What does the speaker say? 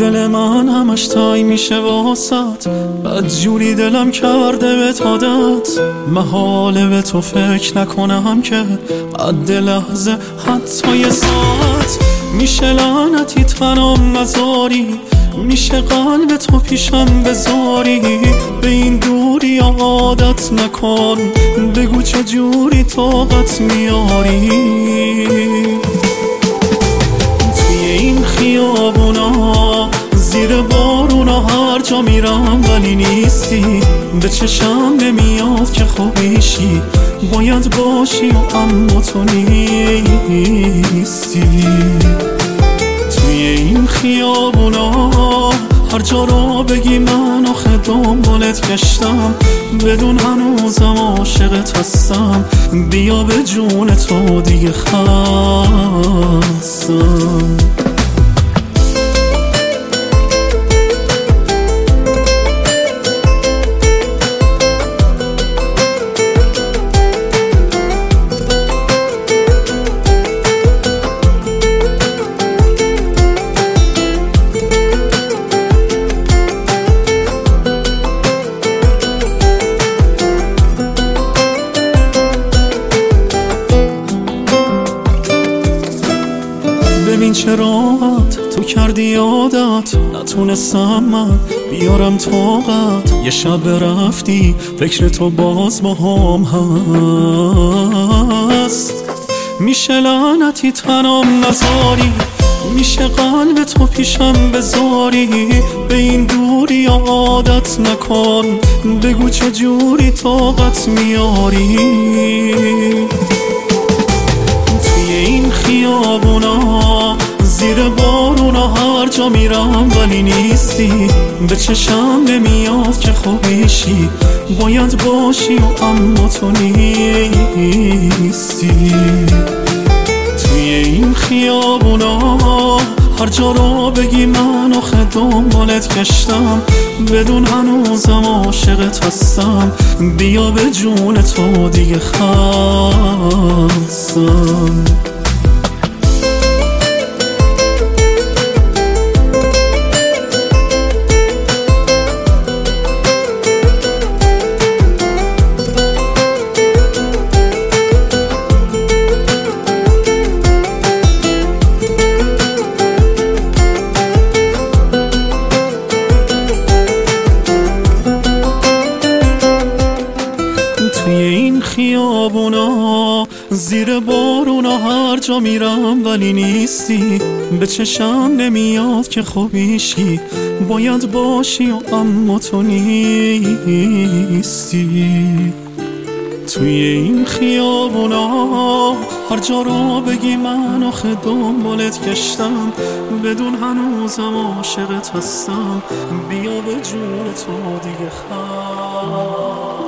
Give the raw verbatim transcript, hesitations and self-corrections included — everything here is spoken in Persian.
دل من همش تای میشه واسط، بد جوری دلم کرده به عادت. محاله به تو فکر نکنم که قد لحظه حتی یه ساعت. میشه لعنتی تنم نذاری، میشه قلب تو پیشم بذاری. به این دوری عادت نکن، بگو چجوری طاقت میاری. توی این خیابونا زیر بارونا هر جا میرم ولی نیستی. به چشم نمیاد که خوبیشی، باید باشی و اما تو نیستی. توی این خیابونا هر جا رو بگی من آخه دنبالت گشتم، بدون هنوزم عاشقت هستم. بیا به جون تو دیگه خستم. ببین چه راحت تو کردی عادت، نتونستم من بیارم طاقت. یه شب رفتی فکر تو باز با هم هست. میشه لعنتی تنم نذاری، میشه قلب تو پیشم بذاری. به این دوری عادت نکن، بگو چجوری طاقت میاری. توی این خیابونا زیر بارونا هر جا میرم ولی نیستی. به چشم نمیاد که خوبیشی، باید باشی و اما تو نیستی. توی این خیابونا هر جا رو بگی من آخه دنبالت گشتم، بدون هنوزم عاشقت هستم. بیا به جون تو دیگه خستم. توی این خیابونا زیر بارونا هر جا میرم ولی نیستی. به چشم نمیاد که خوبیشی، باید باشی و اما تو نیستی. توی این خیابونا هر جا رو بگی من آخه دنبالت گشتم، بدون هنوزم عاشقت هستم. بیا به جون تو دیگه خواهم.